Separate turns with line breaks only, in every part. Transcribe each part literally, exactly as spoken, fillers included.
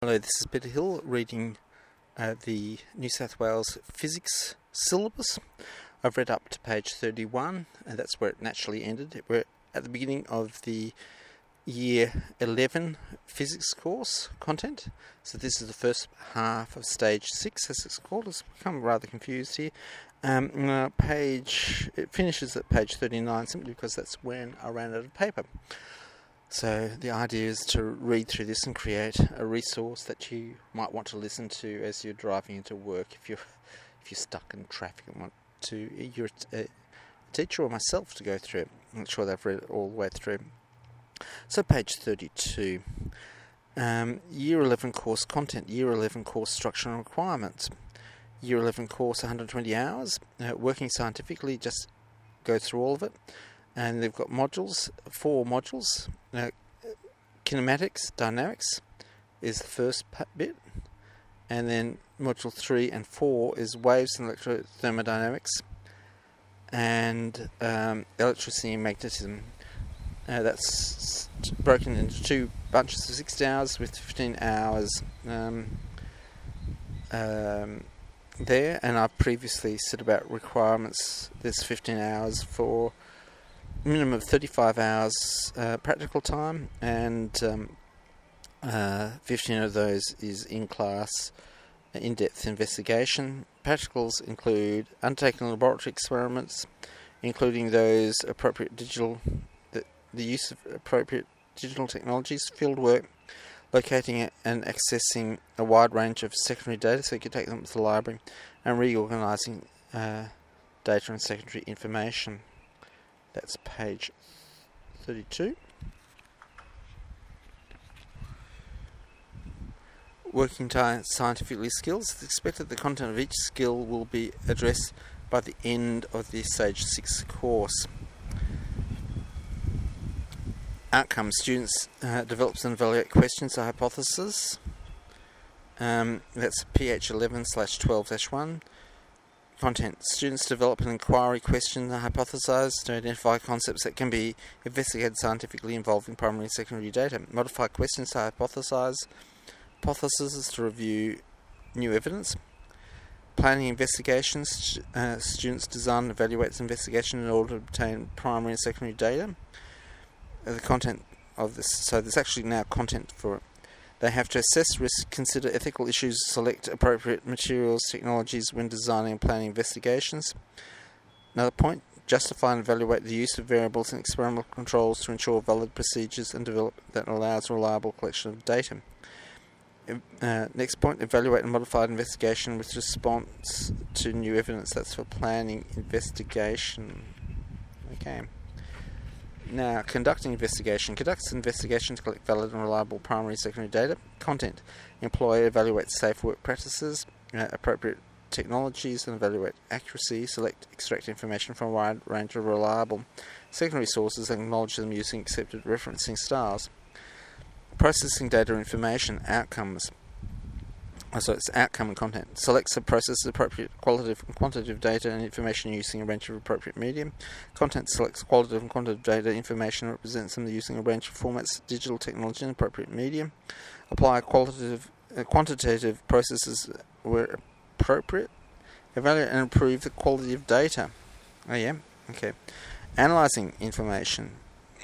Hello, this is Peter Hill reading uh, the New South Wales physics syllabus. I've read up to page thirty-one, and that's where it naturally ended. We're at the beginning of the year eleven physics course content. So this is the first half of stage six, as it's called. It's become rather confused here. Um, uh, page it finishes at page thirty-nine simply because that's when I ran out of paper. So the idea is to read through this and create a resource that you might want to listen to as you're driving into work. If you're if you're stuck in traffic and want to, you're a teacher or myself to go through it. I'm not sure they've read it all the way through. So page thirty-two, um, Year eleven course content, Year eleven course structure and requirements. Year eleven course, one hundred twenty hours, uh, working scientifically, just go through all of it. And they've got modules, four modules. Uh, kinematics, dynamics is the first bit, and then module three and four is waves and electrothermodynamics, and um, electricity and magnetism. Uh, that's broken into two bunches of sixty hours with fifteen hours um, um, there, and I've previously said about requirements. There's fifteen hours for minimum of thirty-five hours uh, practical time, and um, uh, fifteen of those is in-class uh, in-depth investigation. Practicals include undertaking laboratory experiments, including those appropriate digital, the, the use of appropriate digital technologies, field work, locating and accessing a wide range of secondary data so you can take them to the library, and reorganising uh, data and secondary information. That's page thirty-two. Working scientifically skills. It's expected the content of each skill will be addressed by the end of the stage six course. Outcomes. Students uh, develop and evaluate questions or hypotheses. Um, that's P H eleven slash twelve dash one. Content. Students develop an inquiry question and hypothesize to identify concepts that can be investigated scientifically involving primary and secondary data. Modify questions to hypothesize. Hypotheses to review new evidence. Planning investigations. Uh, students design and evaluate investigation in order to obtain primary and secondary data. Uh, the content of this. So there's actually now content for it. They have to assess risk, consider ethical issues, select appropriate materials, technologies when designing and planning investigations. Another point, justify and evaluate the use of variables and experimental controls to ensure valid procedures and develop that allows reliable collection of data. Uh, next point, evaluate and modify investigation with response to new evidence. That's for planning investigation. Okay. Now, conducting investigation. Conducts investigation to collect valid and reliable primary and secondary data. Content. Employ, evaluate safe work practices, uh, appropriate technologies, and evaluate accuracy. Select, extract information from a wide range of reliable secondary sources and acknowledge them using accepted referencing styles. Processing data information. Outcomes. So it's outcome and content. Selects and processes appropriate qualitative and quantitative data and information using a range of appropriate medium. Content selects qualitative and quantitative data information and represents them using a range of formats, digital technology and appropriate medium. Apply qualitative, uh, quantitative processes where appropriate. Evaluate and improve the quality of data. Oh yeah, okay. Analyzing information.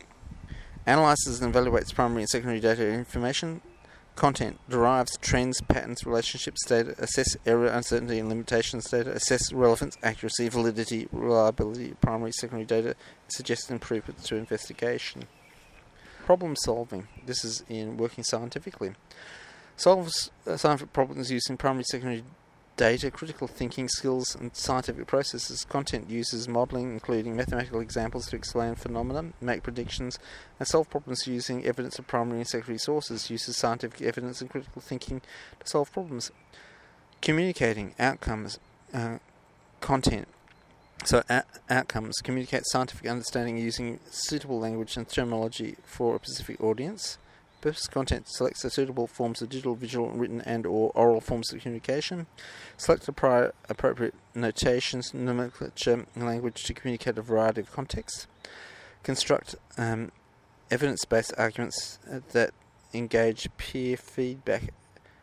Analyzes and evaluates primary and secondary data and information. Content. Derives trends, patterns, relationships, data, assess error, uncertainty and limitations data, assess relevance, accuracy, validity, reliability, primary, secondary data, suggest improvements to investigation. Problem solving. This is in working scientifically. Solves uh, scientific problems using primary, secondary data, critical thinking skills and scientific processes. Content uses modelling, including mathematical examples to explain phenomena, make predictions, and solve problems using evidence of primary and secondary sources. Uses scientific evidence and critical thinking to solve problems. Communicating. Outcomes. Uh, content. So a- outcomes. Communicate scientific understanding using suitable language and terminology for a specific audience. Purpose. Content. Selects the suitable forms of digital, visual, written and or oral forms of communication. Select the prior appropriate notations, nomenclature, and language to communicate a variety of contexts. Construct um, evidence-based arguments that engage peer feedback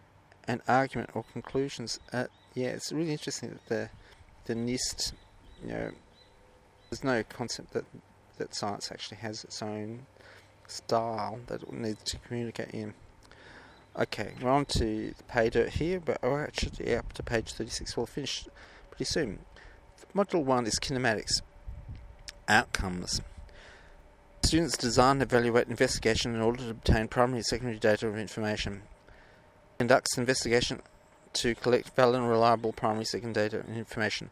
an argument or conclusions. Uh, yeah, it's really interesting that the the NIST, you know, there's no concept that that science actually has its own style that it needs to communicate in. Okay, we're on to the pay dirt here, but we're actually up to page thirty-six. We'll finish pretty soon. Module one is kinematics. Outcomes. Students design, evaluate, investigation in order to obtain primary and secondary data of information. Conducts investigation to collect valid and reliable primary, secondary data and information.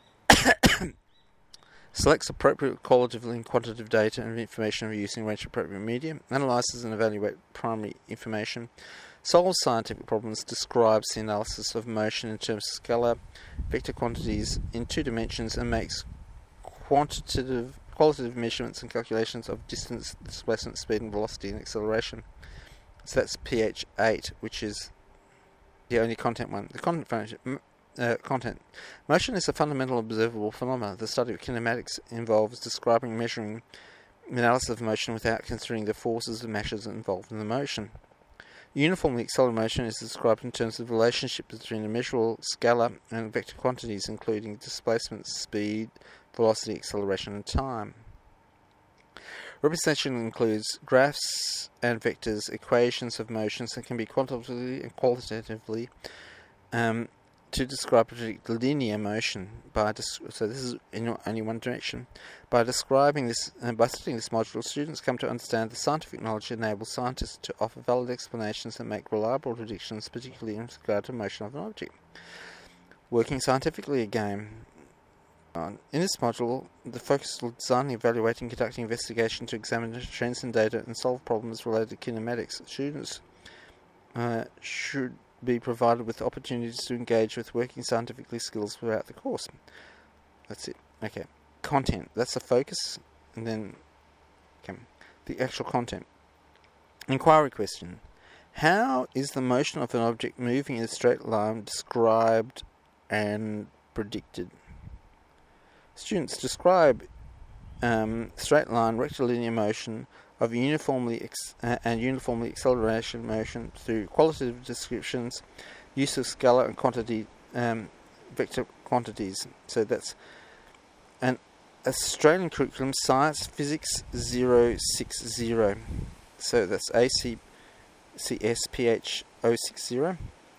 Selects appropriate qualitative and quantitative data and information using a range of appropriate media. Analyzes and evaluates primary information. Solves scientific problems. Describes the analysis of motion in terms of scalar, vector quantities in two dimensions, and makes quantitative, qualitative measurements and calculations of distance, displacement, speed, and velocity and acceleration. So that's P H eight, which is the only content one. The content function. Uh, content. Motion is a fundamental observable phenomenon. The study of kinematics involves describing, measuring, analysis of motion without considering the forces and masses involved in the motion. Uniformly accelerated motion is described in terms of relationship between the measurable scalar and vector quantities, including displacement, speed, velocity, acceleration, and time. Representation includes graphs and vectors, equations of motions that can be quantitatively and qualitatively um, to describe predict linear motion. By so this is in only one direction. By describing this and by studying this module, students come to understand the scientific knowledge that enables scientists to offer valid explanations and make reliable predictions, particularly in regard to motion of an object. Working scientifically again. In this module, the focus is designing, evaluating, conducting investigation to examine trends in data and solve problems related to kinematics. Students uh, should be provided with opportunities to engage with working scientifically skills throughout the course. That's it. Okay. Content. That's the focus. And then okay, the actual content. Inquiry question. How is the motion of an object moving in a straight line described and predicted? Students describe um, straight line rectilinear motion of uniformly ex- uh, and uniformly acceleration motion through qualitative descriptions, use of scalar and quantity um, vector quantities. So that's an Australian curriculum, Science Physics zero six zero. So that's A C C S P H zero six zero.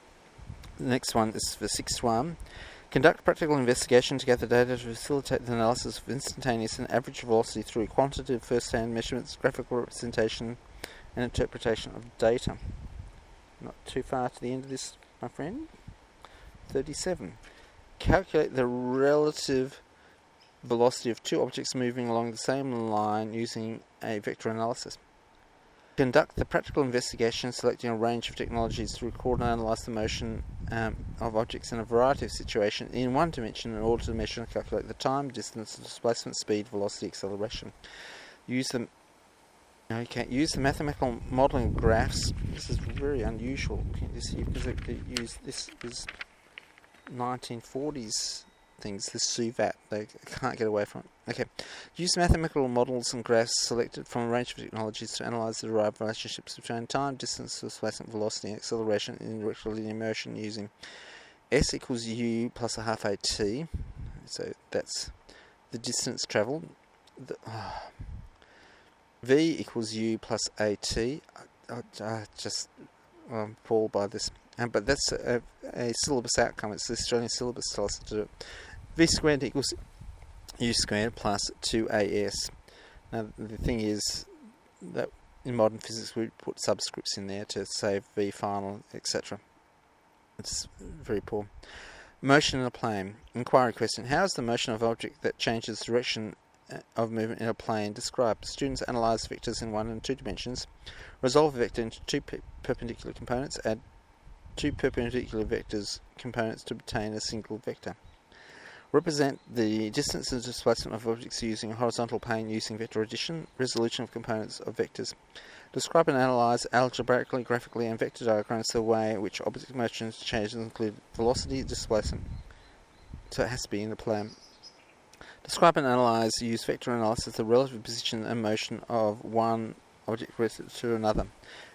The next one is the sixth one. Conduct practical investigation to gather data to facilitate the analysis of instantaneous and average velocity through quantitative first-hand measurements, graphical representation, and interpretation of data. Not too far to the end of this, my friend. thirty-seven. Calculate the relative velocity of two objects moving along the same line using a vector analysis. Conduct the practical investigation, selecting a range of technologies to record and analyse the motion um, of objects in a variety of situations in one dimension in order to measure and calculate the time, distance, displacement, speed, velocity, acceleration. Use the okay, use the mathematical modelling graphs. This is very unusual this year because they use this is nineteen forties things, this S U V A T, they can't get away from it. Okay. Use mathematical models and graphs selected from a range of technologies to analyse the derived relationships between time, distance, displacement, velocity, and acceleration in rectilinear motion using S equals U plus a half A T. So that's the distance travelled. The, oh. V equals U plus A T. I, I, I just I'm appalled by this. Um, but that's a, a syllabus outcome. It's the Australian syllabus tells us to do it. V squared equals U squared plus two A S. Now the thing is that in modern physics we put subscripts in there to save V final, et cetera. It's very poor. Motion in a plane. Inquiry question. How is the motion of an object that changes direction of movement in a plane described? Students analyse vectors in one and two dimensions, resolve a vector into two pe- perpendicular components, add two perpendicular vectors components to obtain a single vector. Represent the distance and displacement of objects using a horizontal plane using vector addition, resolution of components of vectors. Describe and analyse algebraically, graphically, and vector diagrams the way in which object motion changes include velocity, displacement. So it has to be in the plane. Describe and analyse, use vector analysis, the relative position and motion of one object relative to another.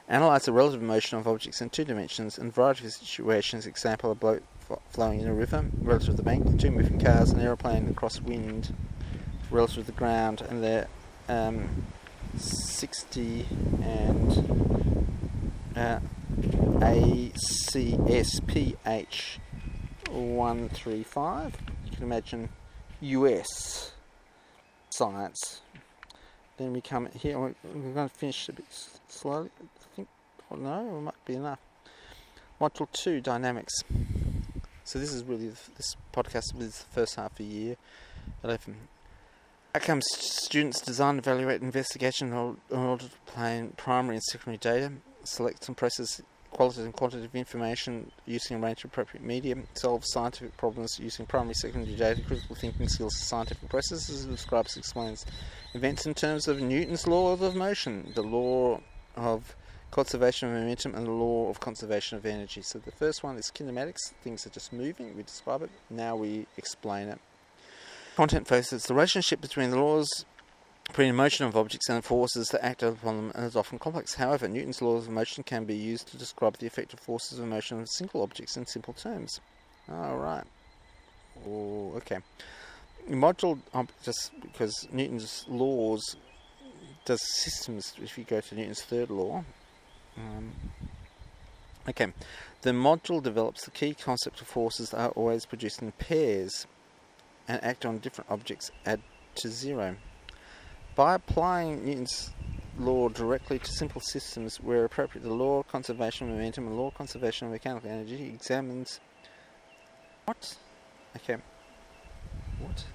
Analyse the relative motion of objects in two dimensions in a variety of situations. Example, a boat flowing in a river relative to the bank, two moving cars, an aeroplane across wind relative to the ground, and they're um, sixty and uh, A C S P H one three five. You can imagine U S science. Then we come here, we're going to finish a bit slowly, I think. Oh no, it might be enough. Module two, dynamics. So this is really, this podcast is the first half of the year eleven. Outcomes: students design, evaluate, investigation in order to obtain primary and secondary data, select and process qualitative and quantitative information using a range of appropriate media, solve scientific problems using primary and secondary data, critical thinking skills, scientific processes, describes, explains events in terms of Newton's law of motion, the law of conservation of momentum, and the law of conservation of energy. So the first one is kinematics, things are just moving, we describe it, now we explain it. Content focuses the relationship between the laws between the motion of objects and forces that act upon them is often complex. However, Newton's laws of motion can be used to describe the effect of forces of motion of single objects in simple terms. Alright. Oh, okay. Module, um, just because Newton's laws does systems, if you go to Newton's third law. Um, okay. The module develops the key concept of forces that are always produced in pairs and act on different objects add to zero. By applying Newton's law directly to simple systems where appropriate, the law of conservation of momentum and law of conservation of mechanical energy examines... What? Okay. What?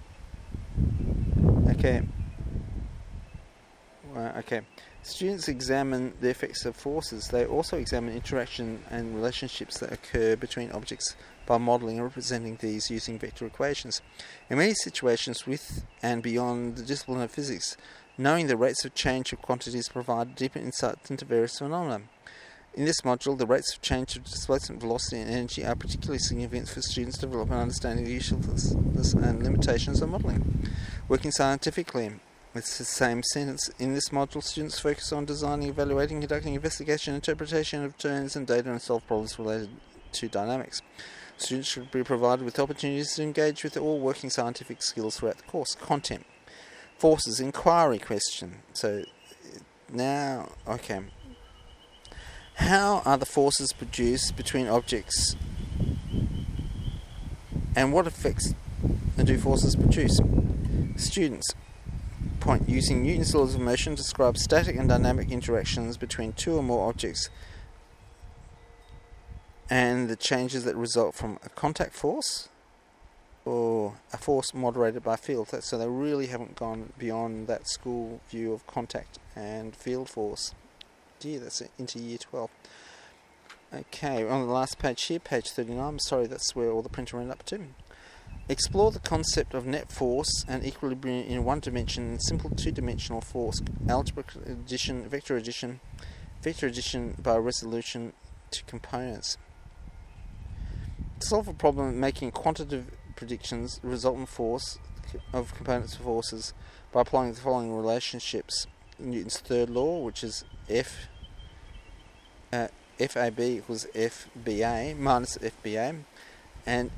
Okay. Well, okay. Students examine the effects of forces. They also examine interaction and relationships that occur between objects by modelling and representing these using vector equations. In many situations with and beyond the discipline of physics, knowing the rates of change of quantities provide deeper insights into various phenomena. In this module, the rates of change of displacement, velocity and energy are particularly significant for students to develop an understanding of the usefulness and limitations of modelling. Working scientifically. It's the same sentence. In this module, students focus on designing, evaluating, conducting investigation, interpretation of terms and data, and solve problems related to dynamics. Students should be provided with opportunities to engage with all working scientific skills throughout the course. Content. Forces. Inquiry question. So, now, okay. How are the forces produced between objects? And what effects do forces produce? Students. Point. Using Newton's laws of motion describes static and dynamic interactions between two or more objects and the changes that result from a contact force or a force moderated by field. So they really haven't gone beyond that school view of contact and field force. Dear, that's into year twelve. Okay, on the last page here, page thirty-nine. I'm sorry, that's where all the printer went up to. Explore the concept of net force and equilibrium in one dimension, simple two-dimensional force, algebraic addition, vector addition, vector addition by resolution to components. Solve a problem making quantitative predictions, resultant force of components of forces by applying the following relationships. Newton's third law, which is F, uh, F A B equals F B A minus F B A, and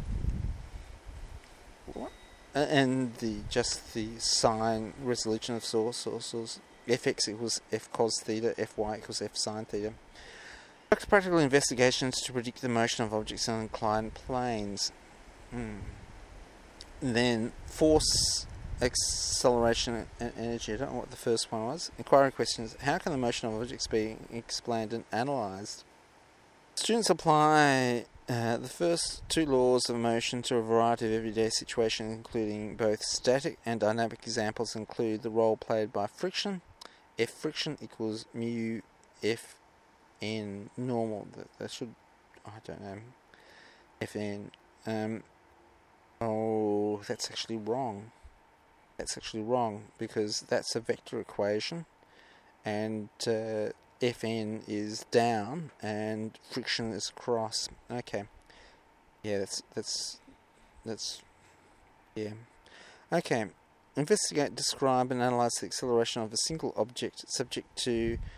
What? And the just the sine resolution of source sources. Fx equals f cos theta, fy equals f sine theta. Practical investigations to predict the motion of objects on inclined planes. Hmm. Then force, acceleration, and energy. I don't know what the first one was. Inquiry questions: how can the motion of objects be explained and analysed? Students apply Uh, the first two laws of motion to a variety of everyday situations, including both static and dynamic examples, include the role played by friction. F friction equals mu F n normal. That, that should, I don't know, F n. Um, oh, that's actually wrong. That's actually wrong because that's a vector equation, and uh, Fn is down and friction is across. Okay. Yeah, that's that's that's yeah. Okay. Investigate, describe and analyze the acceleration of a single object subject to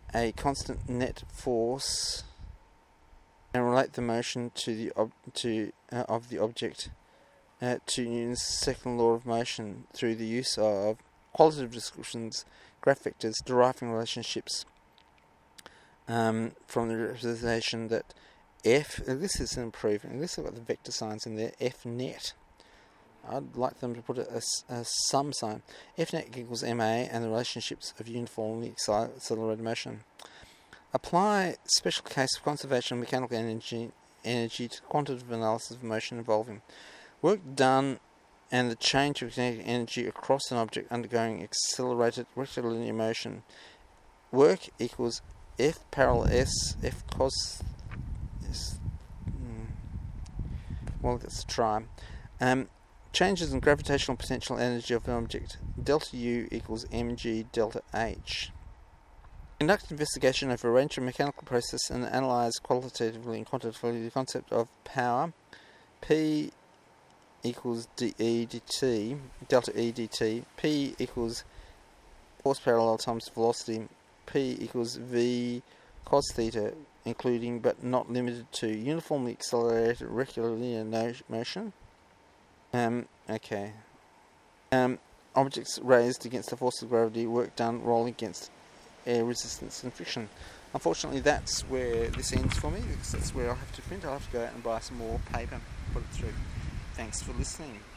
a constant net force and relate the motion to the ob- to uh, of the object uh, to Newton's second law of motion through the use of qualitative descriptions, graph vectors, deriving relationships um, from the representation that F. Uh, this is an improvement. This has got the vector signs in there. F net. I'd like them to put a, a, a sum sign. F net equals ma and the relationships of uniformly accelerated motion. Apply special case of conservation of mechanical energy, energy to quantitative analysis of motion involving work done and the change of kinetic energy across an object undergoing accelerated rectilinear motion. Work equals F parallel S, F cos S. Mm, well, let's try. Um, changes in gravitational potential energy of an object. Delta U equals mg delta H. Conduct investigation of a range of mechanical processes and analyze qualitatively and quantitatively the concept of power. P equals dE dt, delta E dt. P equals force parallel times velocity. P equals V cos theta, including but not limited to uniformly accelerated rectilinear no- motion. Um, okay. Um, objects raised against the force of gravity, work done rolling against air resistance and friction. Unfortunately, that's where this ends for me, because that's where I'll have to print. I'll have to go out and buy some more paper and put it through. Thanks for listening.